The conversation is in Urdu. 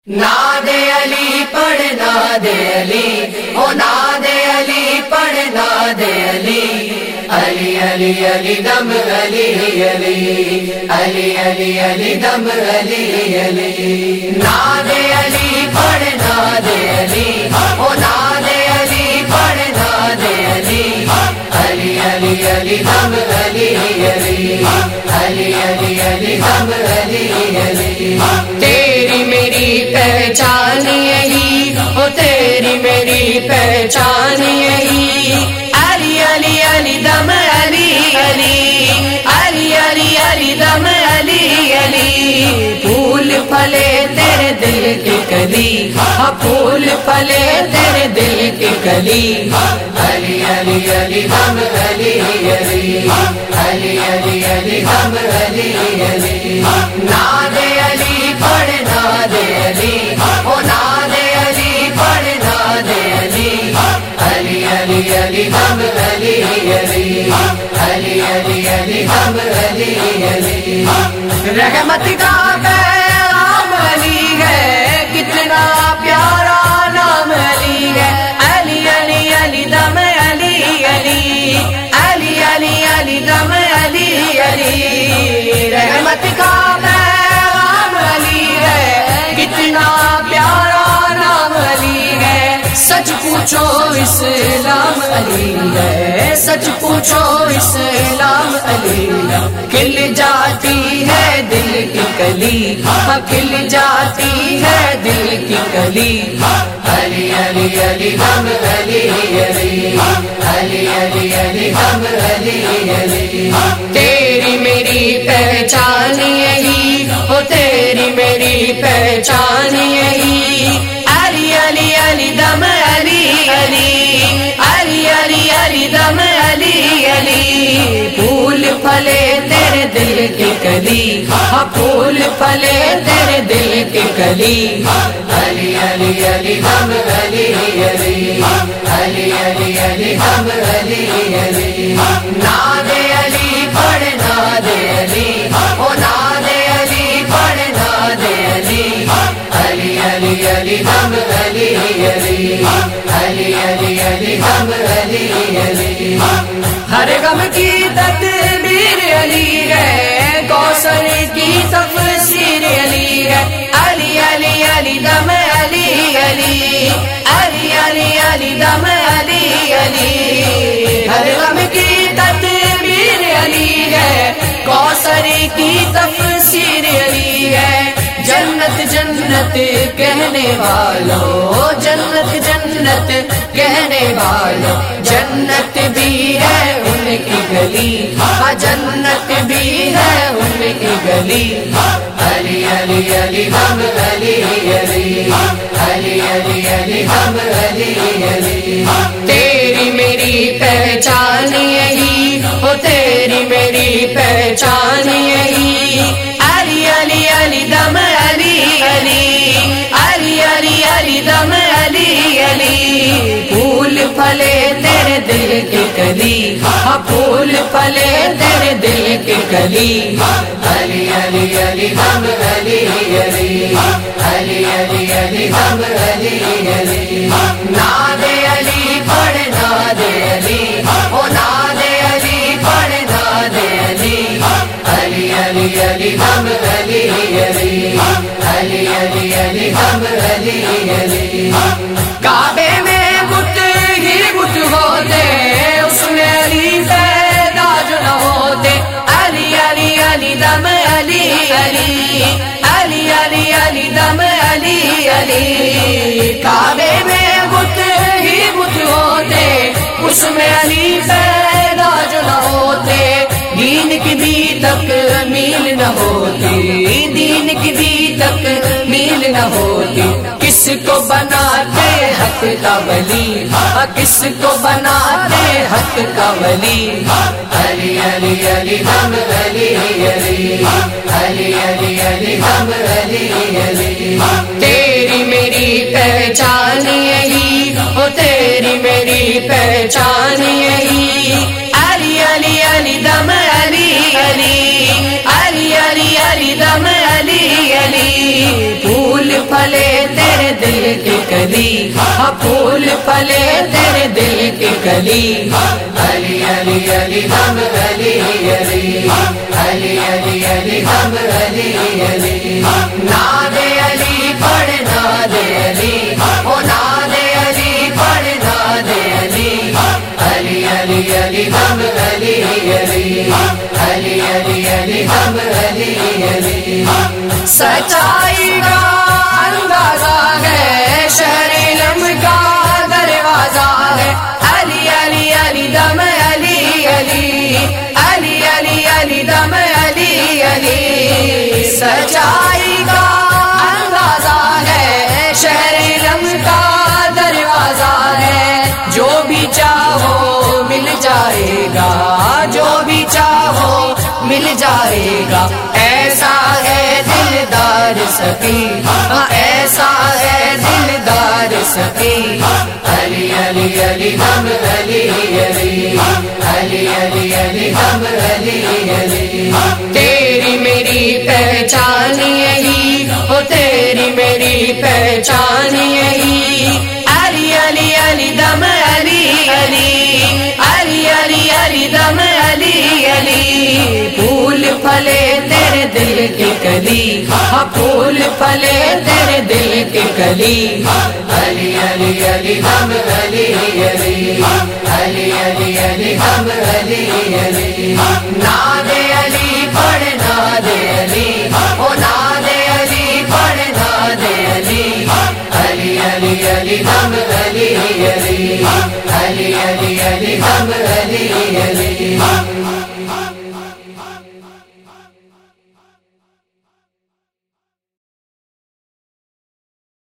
ناد علی پڑھ ناد علی، او ناد علی پڑھ ناد علی، علی علی علی دم علی علی، علی علی علی دم علی علی، ناد علی پڑھ ناد علی، او ناد علی پڑھ ناد علی، علی علی علی دم علی علی، علی علی علی دم علی علی، تیری میری پہچان یہی، او تیری میری پہچان یہی، علی علی علی دم علی علی، علی علی علی دم علی علی، پھول پھلے تیرے دل کی کلی، ہاں پھول پھلے تیرے دل کی کلی، علی علی علی دم علی علی، علی علی علی دم علی علی، ناد علی پڑھ ناد علی، او ناد علی پڑھ ناد علی، علی علی علی دم علی علی، علی علی علی دم علی علی، رحمت کا پیغام علی ہے، کتنا پیارا نام علی ہے، علی علی علی دم علی علی، علی علی علی دم علی علی، رحمت کا پیغام علی ہے، کتنا پیارا نام علی ہے، سچ پوچھو اسلام علی ہے، سچ پوچھو اسلام علی ہے، کھل جاتی ہے دل کی کلی، ہاں کھل جاتی ہے دل کی کلی، علی علی علی دم علی علی، علی علی علی دم علی علی، تیری میری پہچان یہی، او تیری میری پہچان یہی، علی علی علی دم علی علی، علی علی علی دم علی علی، پھول پھلے تیرے دل کی کلی، ہاں پھول پھلے تیرے دل کی کلی، علی علی علی دم علی علی، علی علی علی دم علی علی، ناد علی پڑھ ناد علی، او ناد علی پڑھ ناد علی، علی علی علی دم علی علی، علی علی علی دم علی علی، ہر غم کی تدبیر علی ہے، کوثر کی تفسیر علی ہے، علی علی علی دم علی علی، علی علی علی دم علی علی، ہر غم کی تدبیر علی ہے، کوثر کی تفسیر علی ہے، جنت جنت کہنے والوں، جنت جنت کہنے والوں، جنت بھی ہے ان کی گلی، ہاں جنت بھی ہے ان کی گلی، علی علی علی دم علی علی، علی علی علی دم علی علی، تیری میری پہچان یہی، او تیری میری پہچان یہی، علی علی علی دم علی علی، علی علی علی دم علی علی، پھول پھلے تیرے دل کی کلی، ہاں پھول پھلے تیرے دل کی کلی، علی علی علی دم علی علی، علی علی علی دم علی علی، ناد علی پڑھ ناد علی، او ناد علی پڑھ ناد علی، علی علی علی دم علی علی، علی علی علی دم علی علی، کعبے میں بت ہی بت ہوتے، اس میں علی پیدا جو نہ ہوتے، علی علی علی دم علی علی، علی علی علی دم علی علی، کعبے میں بت ہی بت ہوتے، اس میں علی پیدا جو نہ ہوتے، دین کی بھی تک میل نہ ہوتی، دین کی بھی تک میل نہ ہوتی، کس کو بناتے حق کا ولی، کس کو بناتے حق کا ولی، علی علی علی دم علی علی، علی علی علی دم علی علی، تیری میری پہچان یہی، او تیری میری پہچان یہی، علی علی علی دم علی علی، علی علی علی دم علی علی، پھول پھلے کلی پھول پھلے تیرے دل کی کلی علی علی علی دم علی علی علی علی علی دم علی علی ناد علی پڑھ ناد علی او ناد علی پڑھ ناد علی علی علی علی دم علی علی علی علی علی دم علی علی سچائی کا اندازہ ہے شہر علم کا دروازہ ہے علی علی علی دم علی علی علی علی علی دم علی علی سچائی کا اندازہ ہے شہر علم کا دروازہ ہے جو بھی چاہو مل جائے گا جو بھی چاہو مل جائے گا ایسا ہے دلدار سخی ایسا ہے دلدار سخی علی علی علی دم علی علی علی علی علی دم علی علی تیری میری پہچان یہی ہو تیری میری پہچان یہی علی علی علی دم علی علی علی علی علی دم علی علی پھول پھلے تیرے دل کی کلی پھول پھلے تیرے دل کی کلی علی علی علی دم علی علی علی علی علی دم علی علی ناد علی پڑھ ناد علی او ناد علی پڑھ ناد علی علی علی علی دم علی علی علی علی علی دم علی علی